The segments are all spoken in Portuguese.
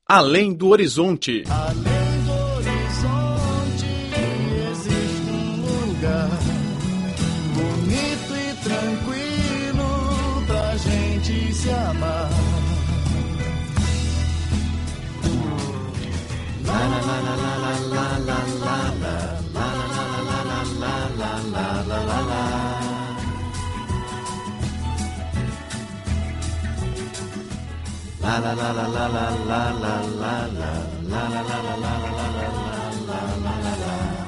Além do Horizonte. Além do horizonte existe um lugar bonito e tranquilo pra gente se amar. La la la la la la la la la la la la la la. La la la la la la la la la la la la la la la la.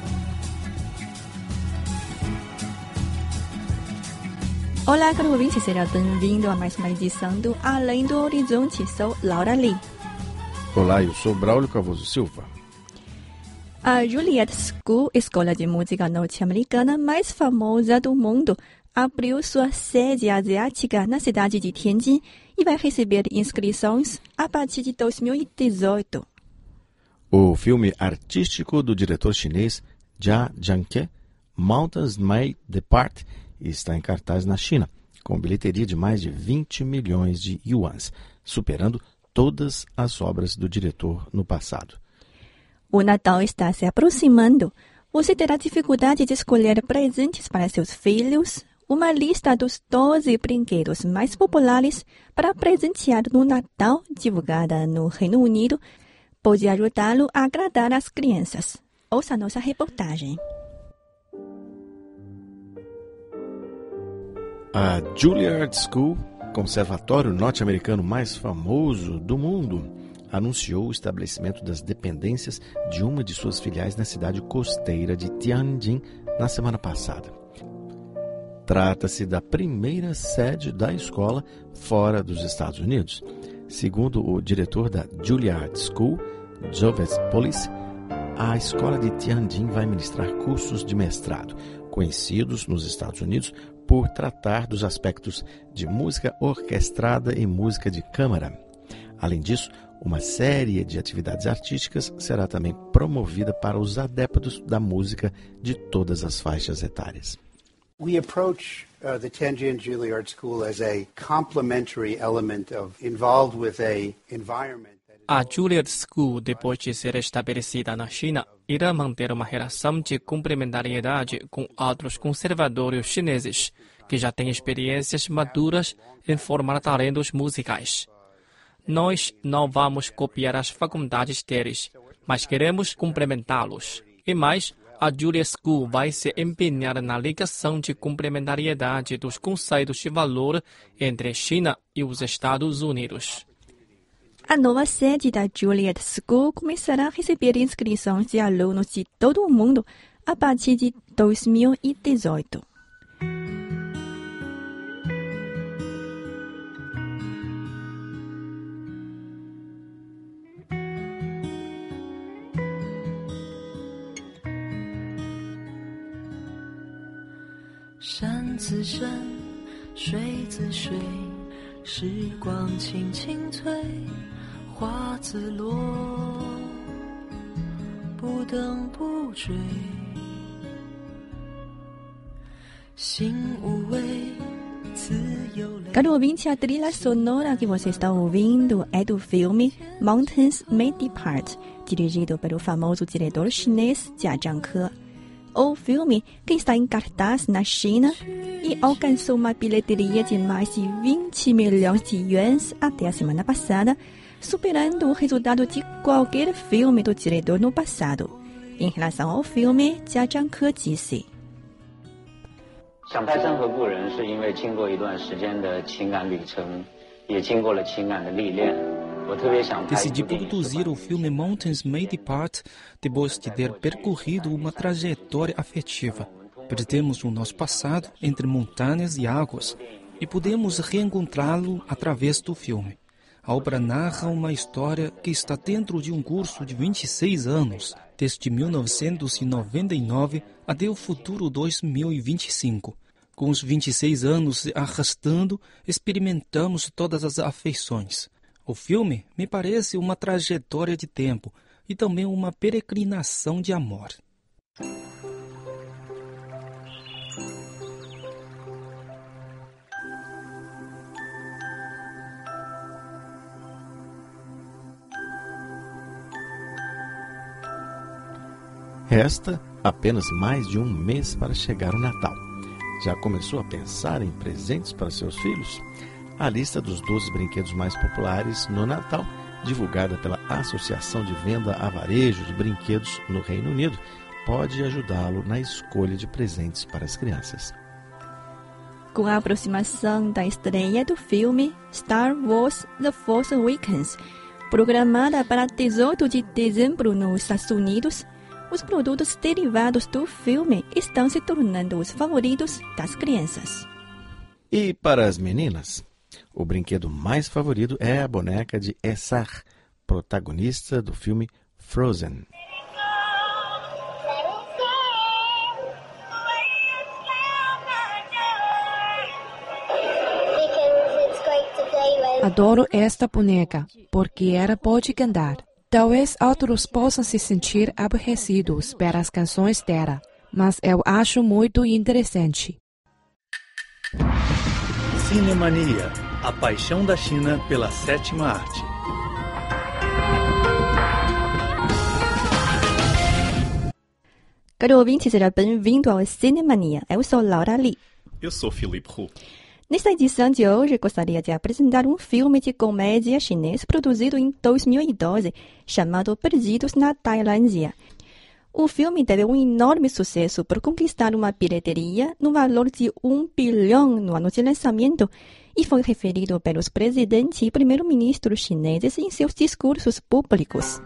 Olá, caro ouvinte, seja bem-vindo a mais uma edição do Além do Horizonte. Sou Laura Lee. Olá, eu sou Braulio Carvoso Silva. A Juilliard School, escola de música norte-americana mais famosa do mundo, abriu sua sede asiática na cidade de Tianjin e vai receber inscrições a partir de 2018. O filme artístico do diretor chinês Jia Zhangke, Mountains May Depart, está em cartaz na China, com bilheteria de mais de 20 milhões de yuans, superando todas as obras do diretor no passado. O Natal está se aproximando. Você terá dificuldade de escolher presentes para seus filhos? Uma lista dos 12 brinquedos mais populares para presentear no Natal, divulgada no Reino Unido, pode ajudá-lo a agradar as crianças. Ouça nossa reportagem. A Juilliard School, conservatório norte-americano mais famoso do mundo, anunciou o estabelecimento das dependências de uma de suas filiais na cidade costeira de Tianjin na semana passada. Trata-se da primeira sede da escola fora dos Estados Unidos. Segundo o diretor da Juilliard School, Joves Polis, a escola de Tianjin vai ministrar cursos de mestrado, conhecidos nos Estados Unidos por tratar dos aspectos de música orquestrada e música de câmara. Além disso, uma série de atividades artísticas será também promovida para os adeptos da música de todas as faixas etárias. We approach the Tianjin Juilliard School as a complementary element involved with a environment. A Juilliard School, depois de ser estabelecida na China, irá manter uma relação de complementariedade com outros conservatórios chineses, que já têm experiências maduras em formar talentos musicais. Nós não vamos copiar as faculdades deles, mas queremos complementá-los. E mais, a Juilliard School vai se empenhar na ligação de complementariedade dos conceitos de valor entre China e os Estados Unidos. A nova sede da Juilliard School começará a receber inscrições de alunos de todo o mundo a partir de 2018. Caro ouvinte, a trilha sonora que você está ouvindo é do filme Mountains May Depart, dirigido pelo famoso diretor chinês Jia Zhangke. O filme, que está em cartaz na China e alcançou uma bilheteria de mais de 20 milhões de yuans até a semana passada, superando o resultado de qualquer filme do diretor no passado. Em relação ao filme, Jia Zhangke disse: Decidi produzir o filme Mountains May Depart depois de ter percorrido uma trajetória afetiva. Perdemos o nosso passado entre montanhas e águas e podemos reencontrá-lo através do filme. A obra narra uma história que está dentro de um curso de 26 anos, desde 1999 até o futuro 2025. Com os 26 anos se arrastando, experimentamos todas as afeições. O filme me parece uma trajetória de tempo e também uma peregrinação de amor. Resta apenas mais de um mês para chegar o Natal. Já começou a pensar em presentes para seus filhos? A lista dos 12 brinquedos mais populares no Natal, divulgada pela Associação de Venda a Varejo de Brinquedos no Reino Unido, pode ajudá-lo na escolha de presentes para as crianças. Com a aproximação da estreia do filme Star Wars The Force Awakens, programada para 18 de dezembro nos Estados Unidos, os produtos derivados do filme estão se tornando os favoritos das crianças. E para as meninas, o brinquedo mais favorito é a boneca de Elsa, protagonista do filme Frozen. Adoro esta boneca, porque ela pode cantar. Talvez outros possam se sentir aborrecidos pelas canções dela, mas eu acho muito interessante. Cinemania, a paixão da China pela sétima arte. Caro ouvinte, seja bem-vindo ao Cinemania. Eu sou Laura Lee. Eu sou Filipe Hu. Nesta edição de hoje, gostaria de apresentar um filme de comédia chinês produzido em 2012, chamado Perdidos na Tailândia. O filme teve um enorme sucesso por conquistar uma bilheteria no valor de 1 bilhão no ano de lançamento e foi referido pelos presidentes e primeiro-ministros chineses em seus discursos públicos.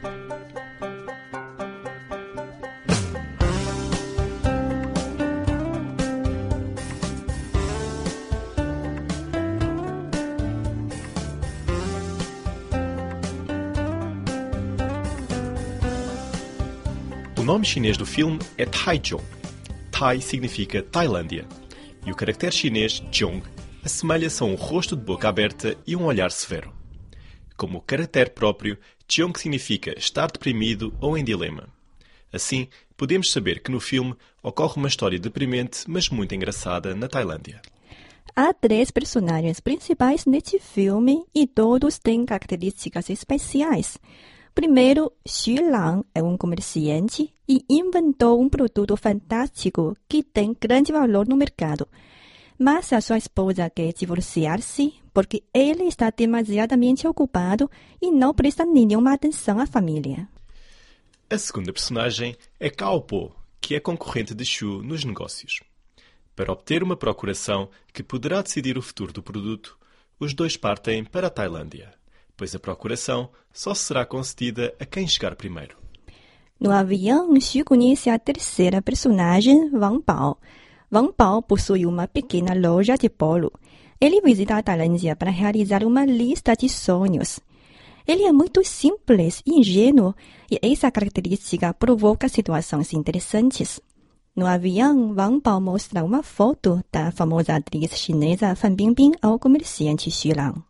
O nome chinês do filme é Taichung. Tai significa Tailândia. E o caractere chinês Zhong assemelha-se a um rosto de boca aberta e um olhar severo. Como caractere próprio, Zhong significa estar deprimido ou em dilema. Assim, podemos saber que no filme ocorre uma história deprimente, mas muito engraçada na Tailândia. Há 3 personagens principais neste filme e todos têm características especiais. Primeiro, Xu Lang é um comerciante e inventou um produto fantástico que tem grande valor no mercado. Mas a sua esposa quer divorciar-se porque ele está demasiadamente ocupado e não presta nenhuma atenção à família. A segunda personagem é Cao Po, que é concorrente de Xu nos negócios. Para obter uma procuração que poderá decidir o futuro do produto, os dois partem para a Tailândia, pois a procuração só será concedida a quem chegar primeiro. No avião, Xu conhece a terceira personagem, Wang Bao. Wang Bao possui uma pequena loja de bolo. Ele visita a Tailândia para realizar uma lista de sonhos. Ele é muito simples e ingênuo, e essa característica provoca situações interessantes. No avião, Wang Bao mostra uma foto da famosa atriz chinesa Fan Bingbing ao comerciante Xu Lang.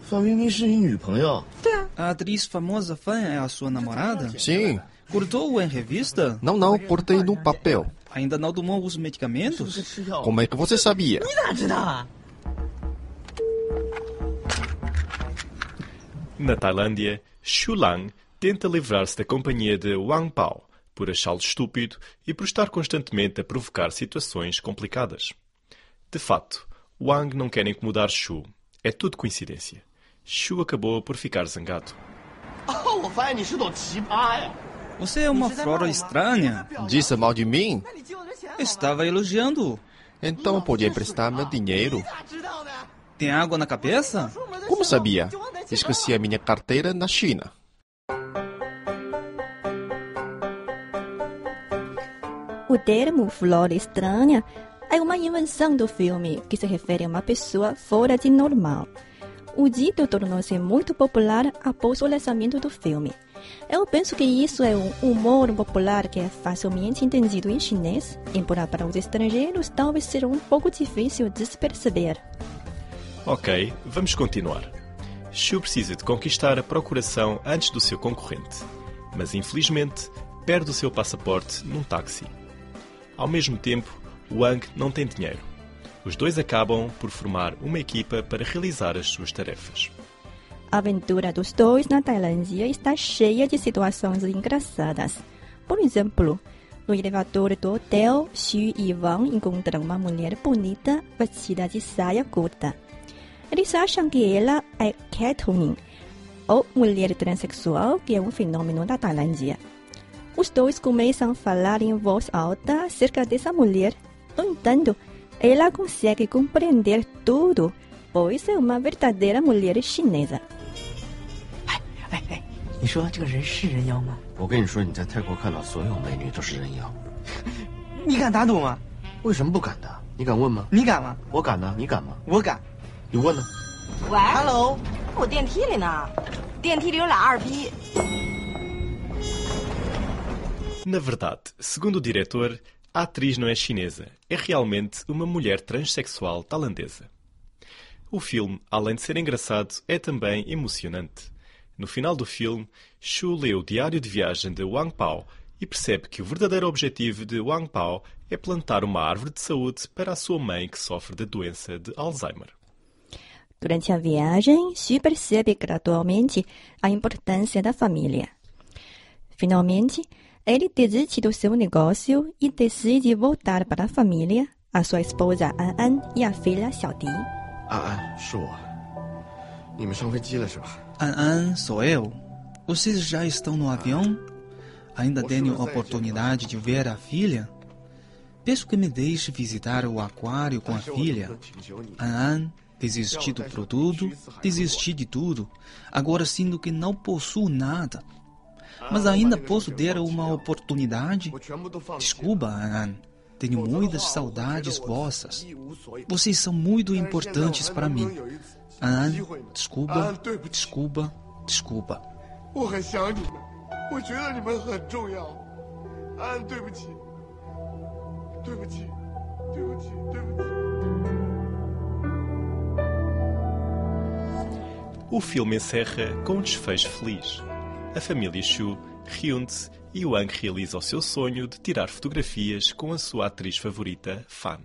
A atriz famosa Fan é a sua namorada? Sim. Cortou-o em revista? Não, cortei no papel. Ainda não tomou os medicamentos? Como é que você sabia? Na Tailândia, Xu Lang tenta livrar-se da companhia de Wang Bao por achá-lo estúpido e por estar constantemente a provocar situações complicadas. De facto, Wang não quer incomodar Xu. É tudo coincidência. Xu acabou por ficar zangado. Você é uma flora estranha. Disse mal de mim? Estava elogiando-o. Então podia emprestar meu dinheiro. Tem água na cabeça? Como sabia? Esqueci a minha carteira na China. O termo flora estranha é uma invenção do filme que se refere a uma pessoa fora de normal. O dito tornou-se muito popular após o lançamento do filme. Eu penso que isso é um humor popular que é facilmente entendido em chinês, embora para os estrangeiros talvez seja um pouco difícil de se perceber. Ok, vamos continuar. Xu precisa de conquistar a procuração antes do seu concorrente, mas infelizmente perde o seu passaporte num táxi. Ao mesmo tempo, Wang não tem dinheiro. Os dois acabam por formar uma equipa para realizar as suas tarefas. A aventura dos dois na Tailândia está cheia de situações engraçadas. Por exemplo, no elevador do hotel, Xu e Wang encontram uma mulher bonita vestida de saia curta. Eles acham que ela é catwoman, ou mulher transexual, que é um fenômeno da Tailândia. Os dois começam a falar em voz alta acerca dessa mulher. No entanto, ela consegue compreender tudo, pois é uma verdadeira mulher chinesa. 你说这个人是人妖吗？ 我跟你说，你在泰国看到所有美女都是人妖。 你敢打赌吗？ 为什么不敢的？你敢问吗？ 你敢吗？ 我敢呢，你敢吗？ 我敢。 你问呢？ 喂 ，Hello， 我电梯里呢，电梯里有俩二逼。 Na verdade, segundo o diretor, a atriz não é chinesa, é realmente uma mulher transexual tailandesa. O filme, além de ser engraçado, é também emocionante. No final do filme, Xu lê o diário de viagem de Wang Pao e percebe que o verdadeiro objetivo de Wang Pao é plantar uma árvore de saúde para a sua mãe que sofre da doença de Alzheimer. Durante a viagem, Xu percebe gradualmente a importância da família. Finalmente, ele desiste do seu negócio e decide voltar para a família, a sua esposa An An e a filha Xiaodi. 安安，是我。你们上飞机了是吧？ An An, sou eu. Vocês já estão no avião? Ainda tenho a oportunidade de ver a filha? Peço que me deixe visitar o aquário com a filha. An An, desisti do produto, desisti de tudo. Agora sinto que não possuo nada. Mas ainda posso ter uma oportunidade? Desculpa, An An. Tenho muitas saudades vossas. Vocês são muito importantes para mim. An An, desculpa, desculpa, desculpa. 我很想你们，我觉得你们很重要。安安，对不起，对不起，对不起，对不起。 O filme encerra com um desfecho feliz. A família Xu reúne-se e Wang realiza o seu sonho de tirar fotografias com a sua atriz favorita, Fan.